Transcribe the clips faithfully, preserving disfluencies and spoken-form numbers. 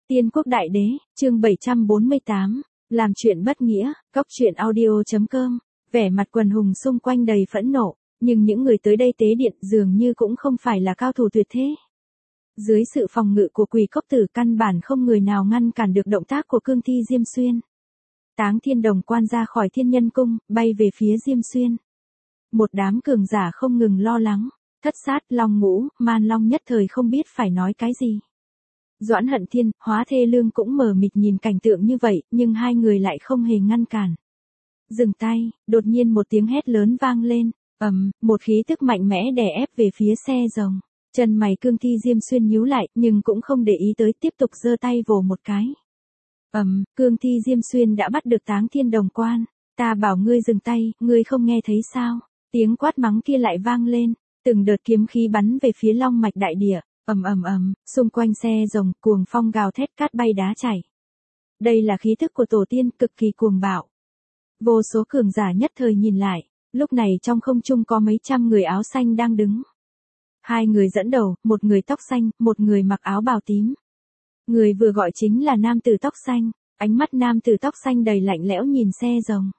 Tiên quốc đại đế, chương bảy trăm bốn mươi tám, làm chuyện bất nghĩa, góc truyện audio.com, vẻ mặt quần hùng xung quanh đầy phẫn nộ, nhưng những người tới đây tế điện dường như cũng không phải là cao thủ tuyệt thế. Dưới sự phòng ngự của Quỷ Cốc Tử căn bản không người nào ngăn cản được động tác của Cương Thi Diêm Xuyên. Táng Thiên Đồng Quan ra khỏi Thiên Nhân Cung, bay về phía Diêm Xuyên. Một đám cường giả không ngừng lo lắng, Thất Sát, Long Ngũ, Man Long nhất thời không biết phải nói cái gì. Doãn Hận Thiên, Hóa Thê Lương cũng mờ mịt nhìn cảnh tượng như vậy, nhưng hai người lại không hề ngăn cản. Dừng tay, đột nhiên một tiếng hét lớn vang lên, ầm, một khí tức mạnh mẽ đè ép về phía xe rồng. Chân mày Cương Thi Diêm Xuyên nhíu lại, nhưng cũng không để ý tới, tiếp tục giơ tay vồ một cái. Ầm, Cương Thi Diêm Xuyên đã bắt được Táng Thiên Đồng Quan, ta bảo ngươi dừng tay, ngươi không nghe thấy sao? Tiếng quát mắng kia lại vang lên, từng đợt kiếm khí bắn về phía Long Mạch đại địa. Ầm ầm ầm, xung quanh xe rồng cuồng phong gào thét, cát bay đá chảy. Đây là khí thức của tổ tiên, cực kỳ cuồng bạo. Vô số cường giả nhất thời nhìn lại, lúc này trong không trung có mấy trăm người áo xanh đang đứng. Hai người dẫn đầu, một người tóc xanh, một người mặc áo bào tím. Người vừa gọi chính là nam tử tóc xanh, ánh mắt nam tử tóc xanh đầy lạnh lẽo nhìn xe rồng.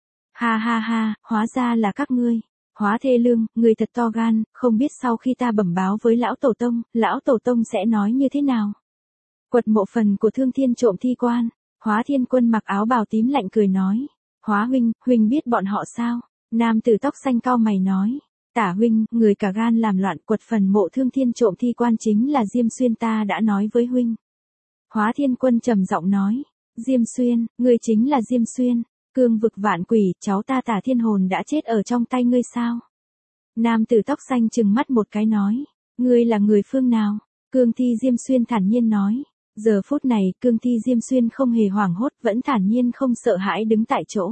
Ha ha ha, hóa ra là các ngươi. Hóa Thê Lương, người thật to gan, không biết sau khi ta bẩm báo với lão tổ tông, lão tổ tông sẽ nói như thế nào. Quật mộ phần của Thương Thiên trộm thi quan, Hóa Thiên Quân mặc áo bào tím lạnh cười nói. Hóa huynh, huynh biết bọn họ sao? Nam tử tóc xanh cau mày nói. Tả huynh, người cả gan làm loạn, quật phần mộ Thương Thiên trộm thi quan chính là Diêm Xuyên, ta đã nói với huynh. Hóa Thiên Quân trầm giọng nói. Diêm Xuyên, người chính là Diêm Xuyên. Cương vực vạn quỷ, cháu ta Tả Thiên Hồn đã chết ở trong tay ngươi sao? Nam tử tóc xanh trừng mắt một cái nói. Ngươi là người phương nào? Cương Thi Diêm Xuyên thản nhiên nói. Giờ phút này, Cương Thi Diêm Xuyên không hề hoảng hốt, vẫn thản nhiên không sợ hãi đứng tại chỗ.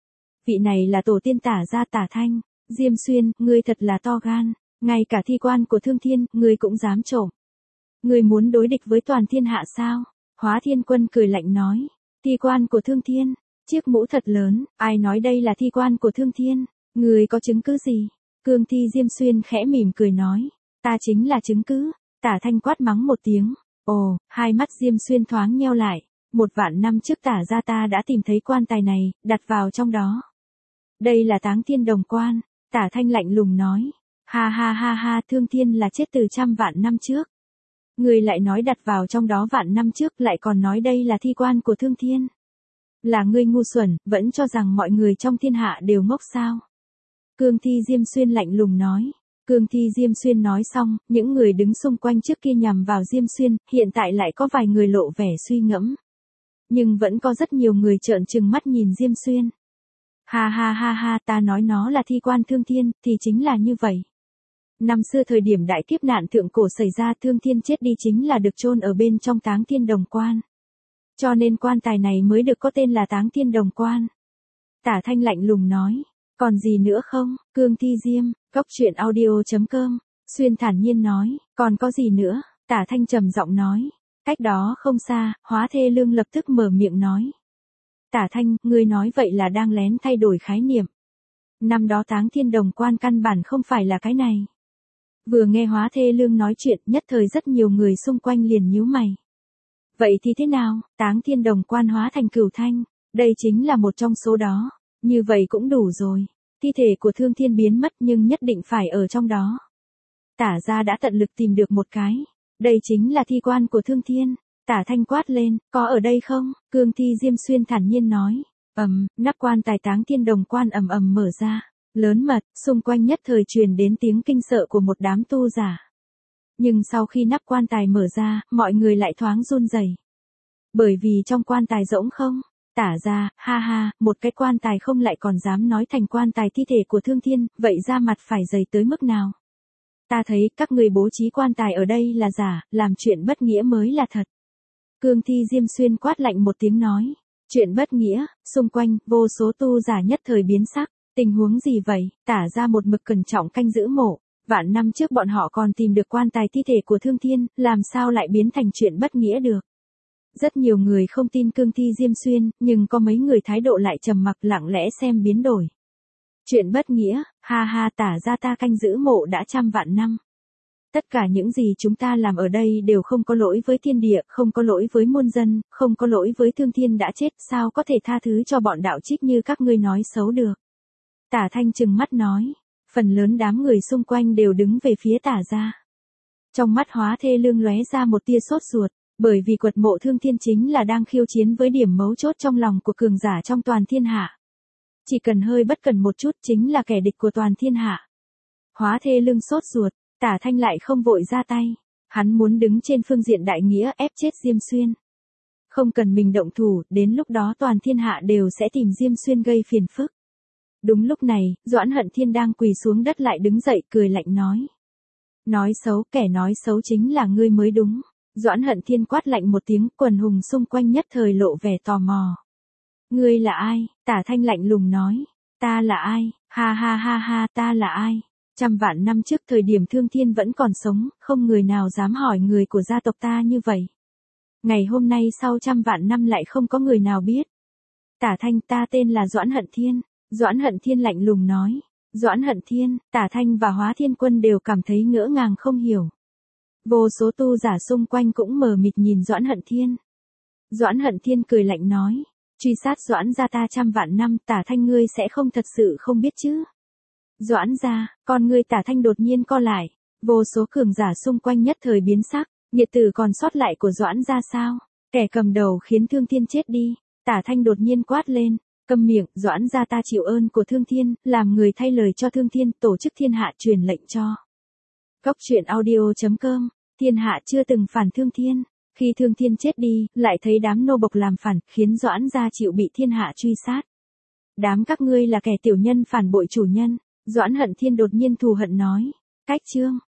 Vị này là tổ tiên Tả gia Tả Thanh. Diêm Xuyên, ngươi thật là to gan. Ngay cả thi quan của Thương Thiên, ngươi cũng dám trộm. Ngươi muốn đối địch với toàn thiên hạ sao? Hóa Thiên Quân cười lạnh nói. Thi quan của Thương Thiên. Chiếc mũ thật lớn, ai nói đây là thi quan của Thương Thiên? Người có chứng cứ gì? Cương Thi Diêm Xuyên khẽ mỉm cười nói. Ta chính là chứng cứ. Tả Thanh quát mắng một tiếng. Ồ, hai mắt Diêm Xuyên thoáng nheo lại. Một vạn năm trước Tả gia ta đã tìm thấy quan tài này, đặt vào trong đó. Đây là Táng Thiên Đồng Quan. Tả Thanh lạnh lùng nói. Ha ha ha ha, Thương Thiên là chết từ trăm vạn năm trước. Người lại nói đặt vào trong đó vạn năm trước, lại còn nói đây là thi quan của Thương Thiên. Là ngươi ngu xuẩn, vẫn cho rằng mọi người trong thiên hạ đều ngốc sao? Cương Thi Diêm Xuyên lạnh lùng nói. Cương Thi Diêm Xuyên nói xong, những người đứng xung quanh trước kia nhằm vào Diêm Xuyên, hiện tại lại có vài người lộ vẻ suy ngẫm. Nhưng vẫn có rất nhiều người trợn trừng mắt nhìn Diêm Xuyên. Ha ha ha ha, ta nói nó là thi quan Thương Thiên, thì chính là như vậy. Năm xưa thời điểm đại kiếp nạn thượng cổ xảy ra, Thương Thiên chết đi chính là được chôn ở bên trong Táng Thiên Đồng Quan. Cho nên quan tài này mới được có tên là Táng Thiên Đồng Quan. Tả Thanh lạnh lùng nói. Còn gì nữa không? Cương Thi Diêm, góc truyện audio.com, Xuyên thản nhiên nói. Còn có gì nữa? Tả Thanh trầm giọng nói. Cách đó không xa, Hóa Thê Lương lập tức mở miệng nói. Tả Thanh, ngươi nói vậy là đang lén thay đổi khái niệm. Năm đó Táng Thiên Đồng Quan căn bản không phải là cái này. Vừa nghe Hóa Thê Lương nói chuyện, nhất thời rất nhiều người xung quanh liền nhíu mày. Vậy thì thế nào? Táng Thiên Đồng Quan hóa thành Cửu Thanh, đây chính là một trong số đó. Như vậy cũng đủ rồi. Thi thể của Thương Thiên biến mất nhưng nhất định phải ở trong đó. Tả gia đã tận lực tìm được một cái. Đây chính là thi quan của Thương Thiên. Tả Thanh quát lên, có ở đây không? Cương Thi Diêm Xuyên thản nhiên nói. Ầm, nắp quan tài Táng Thiên Đồng Quan ầm ầm mở ra. Lớn mật, xung quanh nhất thời truyền đến tiếng kinh sợ của một đám tu giả. Nhưng sau khi nắp quan tài mở ra, mọi người lại thoáng run rẩy. Bởi vì trong quan tài rỗng không? Tả ra, ha ha, một cái quan tài không lại còn dám nói thành quan tài thi thể của Thương Thiên, vậy ra mặt phải dày tới mức nào? Ta thấy các người bố trí quan tài ở đây là giả, làm chuyện bất nghĩa mới là thật. Cương Thi Diêm Xuyên quát lạnh một tiếng nói. Chuyện bất nghĩa, xung quanh, vô số tu giả nhất thời biến sắc. Tình huống gì vậy? Tả ra một mực cẩn trọng canh giữ mộ. Vạn năm trước bọn họ còn tìm được quan tài thi thể của Thương Thiên, làm sao lại biến thành chuyện bất nghĩa được? Rất nhiều người không tin Cương Thi Diêm Xuyên, nhưng có mấy người thái độ lại trầm mặc lặng lẽ xem biến đổi. Chuyện bất nghĩa, ha ha, Tả gia ta canh giữ mộ đã trăm vạn năm. Tất cả những gì chúng ta làm ở đây đều không có lỗi với thiên địa, không có lỗi với muôn dân, không có lỗi với Thương Thiên đã chết, sao có thể tha thứ cho bọn đạo trích như các ngươi nói xấu được. Tả Thanh trừng mắt nói, phần lớn đám người xung quanh đều đứng về phía Tả gia. Trong mắt Hóa Thê Lương lóe ra một tia sốt ruột, bởi vì Quật Mộ Thương Thiên chính là đang khiêu chiến với điểm mấu chốt trong lòng của cường giả trong toàn thiên hạ. Chỉ cần hơi bất cẩn một chút chính là kẻ địch của toàn thiên hạ. Hóa Thê Lương sốt ruột, Tả Thanh lại không vội ra tay, hắn muốn đứng trên phương diện đại nghĩa ép chết Diêm Xuyên. Không cần mình động thủ, đến lúc đó toàn thiên hạ đều sẽ tìm Diêm Xuyên gây phiền phức. Đúng lúc này, Doãn Hận Thiên đang quỳ xuống đất lại đứng dậy cười lạnh nói. Nói xấu, kẻ nói xấu chính là ngươi mới đúng. Doãn Hận Thiên quát lạnh một tiếng, quần hùng xung quanh nhất thời lộ vẻ tò mò. Ngươi là ai? Tả Thanh lạnh lùng nói. Ta là ai? Ha ha ha ha, ta là ai? Trăm vạn năm trước thời điểm Thương Thiên vẫn còn sống, không người nào dám hỏi người của gia tộc ta như vậy. Ngày hôm nay sau trăm vạn năm lại không có người nào biết. Tả Thanh, ta tên là Doãn Hận Thiên. Doãn Hận Thiên lạnh lùng nói. Doãn Hận Thiên, Tả Thanh và Hóa Thiên Quân đều cảm thấy ngỡ ngàng không hiểu. Vô số tu giả xung quanh cũng mờ mịt nhìn Doãn Hận Thiên. Doãn Hận Thiên cười lạnh nói. Truy sát Doãn gia ta trăm vạn năm, Tả Thanh ngươi sẽ không thật sự không biết chứ. Doãn gia, con ngươi Tả Thanh đột nhiên co lại. Vô số cường giả xung quanh nhất thời biến sắc. Nhiệt tử còn sót lại của Doãn gia sao? Kẻ cầm đầu khiến Thương Thiên chết đi. Tả Thanh đột nhiên quát lên. Câm miệng, Doãn gia ta chịu ơn của Thương Thiên, làm người thay lời cho Thương Thiên, tổ chức thiên hạ truyền lệnh cho. Cốc truyện audio chấm com, thiên hạ chưa từng phản Thương Thiên. Khi Thương Thiên chết đi, lại thấy đám nô bộc làm phản, khiến Doãn gia chịu bị thiên hạ truy sát. Đám các ngươi là kẻ tiểu nhân phản bội chủ nhân. Doãn Hận Thiên đột nhiên thù hận nói. Cách chương.